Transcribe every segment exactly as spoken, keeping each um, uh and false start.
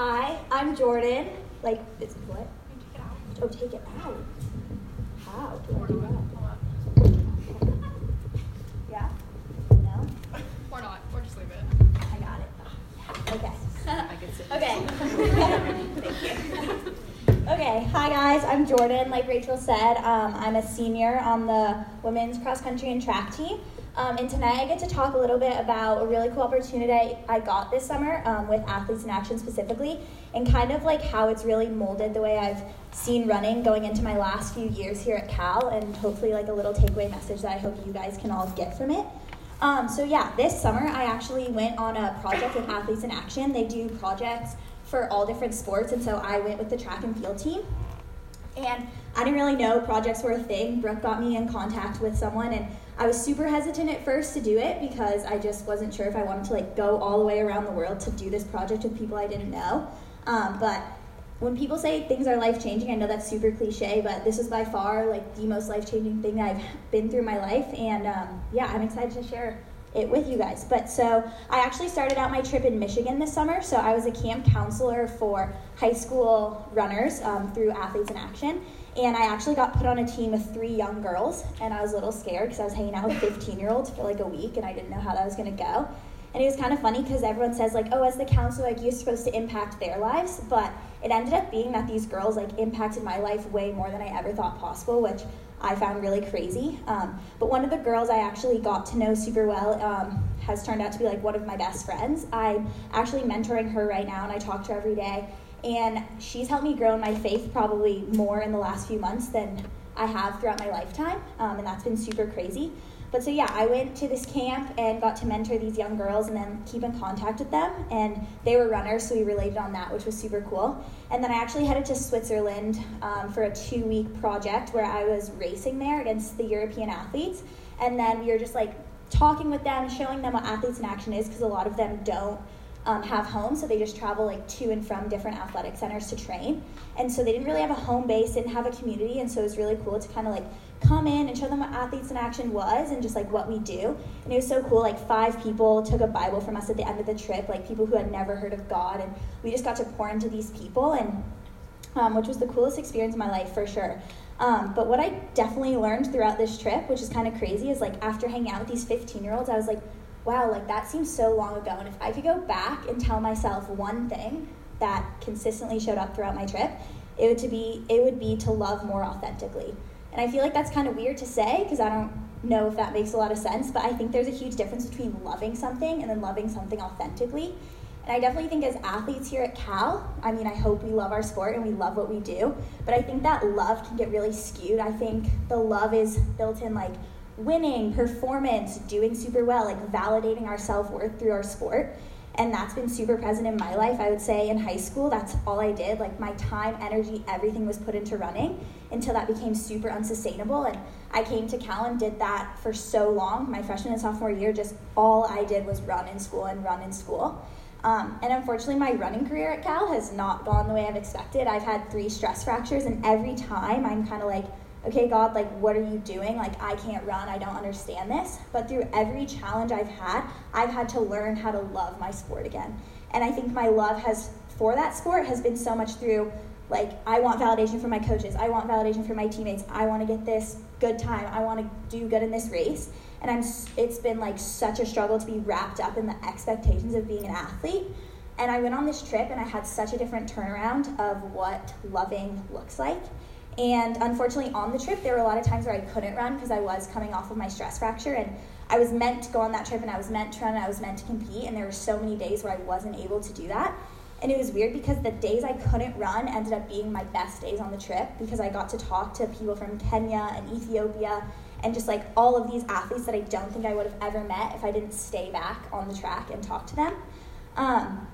Hi, I'm Jordan. Like, it's what? Oh, take it out. How do I do that? Yeah? No? Or not, or just leave it. I got it. Okay. I can sit. Okay. Thank you. Okay, hi guys, I'm Jordan. Like Rachel said, um, I'm a senior on the women's cross country and track team. Um, and tonight I get to talk a little bit about a really cool opportunity I got this summer um, with Athletes in Action specifically, and kind of like how it's really molded the way I've seen running going into my last few years here at Cal, and hopefully like a little takeaway message that I hope you guys can all get from it. Um, so yeah, this summer I actually went on a project with Athletes in Action. They do projects for all different sports, and so I went with the track and field team. And I didn't really know projects were a thing. Brooke got me in contact with someone, and I was super hesitant at first to do it because I just wasn't sure if I wanted to like go all the way around the world to do this project with people I didn't know. Um, but when people say things are life-changing, I know that's super cliche, but this is by far like the most life-changing thing that I've been through in my life. And um, yeah, I'm excited to share it with you guys. But so I actually started out my trip in Michigan this summer. So I was a camp counselor for high school runners um, through Athletes in Action. And I actually got put on a team with three young girls, and I was a little scared because I was hanging out with fifteen-year-olds for like a week, and I didn't know how that was going to go. And it was kind of funny because everyone says like, oh, as the counselor, like you're supposed to impact their lives, but it ended up being that these girls like impacted my life way more than I ever thought possible, which I found really crazy. Um, but one of the girls I actually got to know super well um, has turned out to be like one of my best friends. I'm actually mentoring her right now, and I talk to her every day. And she's helped me grow in my faith probably more in the last few months than I have throughout my lifetime, um, and that's been super crazy. But so yeah, I went to this camp and got to mentor these young girls and then keep in contact with them, and they were runners, so we related on that, which was super cool. And then I actually headed to Switzerland um, for a two-week project where I was racing there against the European athletes, and then we were just like talking with them, showing them what Athletes in Action is, because a lot of them don't Um, have homes, so they just travel like to and from different athletic centers to train, and so they didn't really have a home base, didn't have a community, and so it was really cool to kind of like come in and show them what Athletes in Action was and just like what we do. And it was so cool. Like five people took a Bible from us at the end of the trip, like people who had never heard of God, and we just got to pour into these people, and um, which was the coolest experience of my life for sure. Um, but what I definitely learned throughout this trip, which is kind of crazy, is like after hanging out with these fifteen-year-olds, I was like, wow, like that seems so long ago, and if I could go back and tell myself one thing that consistently showed up throughout my trip, it would to be it would be to love more authentically. And I feel like that's kind of weird to say because I don't know if that makes a lot of sense, but I think there's a huge difference between loving something and then loving something authentically. And I definitely think as athletes here at Cal, I mean, I hope we love our sport and we love what we do, but I think that love can get really skewed. I think the love is built in like winning, performance, doing super well, like validating our self-worth through our sport. And that's been super present in my life. I would say in high school, that's all I did. Like my time, energy, everything was put into running until that became super unsustainable. And I came to Cal and did that for so long. My freshman and sophomore year, just all I did was run in school and run in school. Um, and unfortunately, my running career at Cal has not gone the way I've expected. I've had three stress fractures, and every time I'm kind of like, okay, God, like, what are you doing? Like, I can't run. I don't understand this. But through every challenge I've had, I've had to learn how to love my sport again. And I think my love has, for that sport, has been so much through, like, I want validation from my coaches. I want validation from my teammates. I want to get this good time. I want to do good in this race. And I'm. It's been, like, such a struggle to be wrapped up in the expectations of being an athlete. And I went on this trip, and I had such a different turnaround of what loving looks like. And unfortunately on the trip, there were a lot of times where I couldn't run because I was coming off of my stress fracture, and I was meant to go on that trip, and I was meant to run, and I was meant to compete, and there were so many days where I wasn't able to do that. And it was weird because the days I couldn't run ended up being my best days on the trip because I got to talk to people from Kenya and Ethiopia and just like all of these athletes that I don't think I would have ever met if I didn't stay back on the track and talk to them. Um,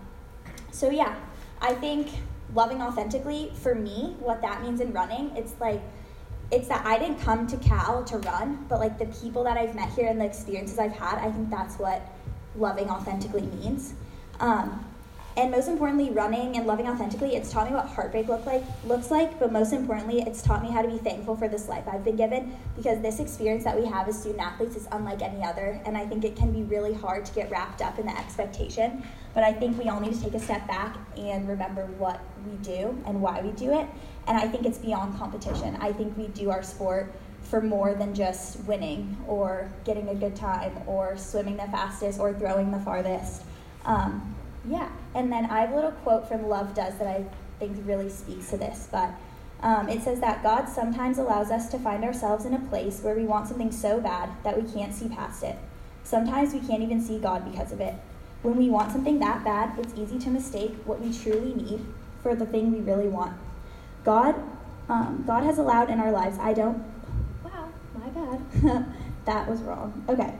so yeah, I think loving authentically, for me, what that means in running, it's like, it's that I didn't come to Cal to run, but like the people that I've met here and the experiences I've had, I think that's what loving authentically means. Um, and most importantly, running and loving authentically, it's taught me what heartbreak look like, looks like, but most importantly, it's taught me how to be thankful for this life I've been given, because this experience that we have as student athletes is unlike any other, and I think it can be really hard to get wrapped up in the expectation, but I think we all need to take a step back and remember what we do and why we do it, and I think it's beyond competition. I think we do our sport for more than just winning or getting a good time or swimming the fastest or throwing the farthest. Um, yeah, and then I have a little quote from Love Does that I think really speaks to this, but um, it says that God sometimes allows us to find ourselves in a place where we want something so bad that we can't see past it. Sometimes we can't even see God because of it. When we want something that bad, it's easy to mistake what we truly need for the thing we really want. God, um, God has allowed in our lives, I don't, wow, my bad, that was wrong, okay,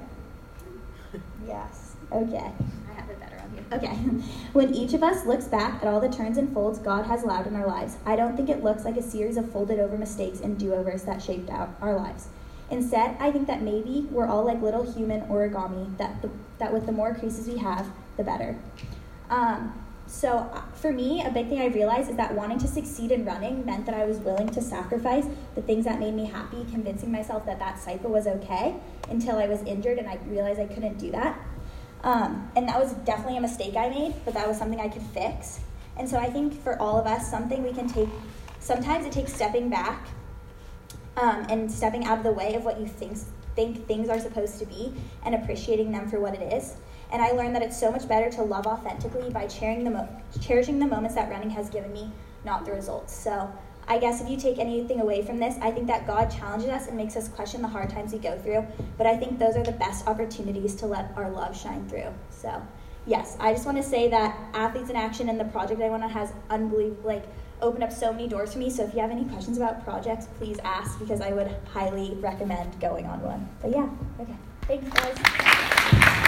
yes, okay. Okay, when each of us looks back at all the turns and folds God has allowed in our lives, I don't think it looks like a series of folded over mistakes and do-overs that shaped out our lives. Instead, I think that maybe we're all like little human origami, that the, that with the more creases we have, the better. Um, so for me, a big thing I realized is that wanting to succeed in running meant that I was willing to sacrifice the things that made me happy, convincing myself that that cycle was okay, until I was injured and I realized I couldn't do that. Um, and that was definitely a mistake I made, but that was something I could fix. And so I think for all of us, something we can take, sometimes it takes stepping back um, and stepping out of the way of what you think, think things are supposed to be and appreciating them for what it is. And I learned that it's so much better to love authentically by cherishing the, mo- cherishing the moments that running has given me, not the results. So I guess if you take anything away from this, I think that God challenges us and makes us question the hard times we go through, but I think those are the best opportunities to let our love shine through. So, yes, I just want to say that Athletes in Action and the project I went on has unbelievable, like, opened up so many doors for me, so if you have any questions about projects, please ask, because I would highly recommend going on one. But yeah, okay, thanks guys.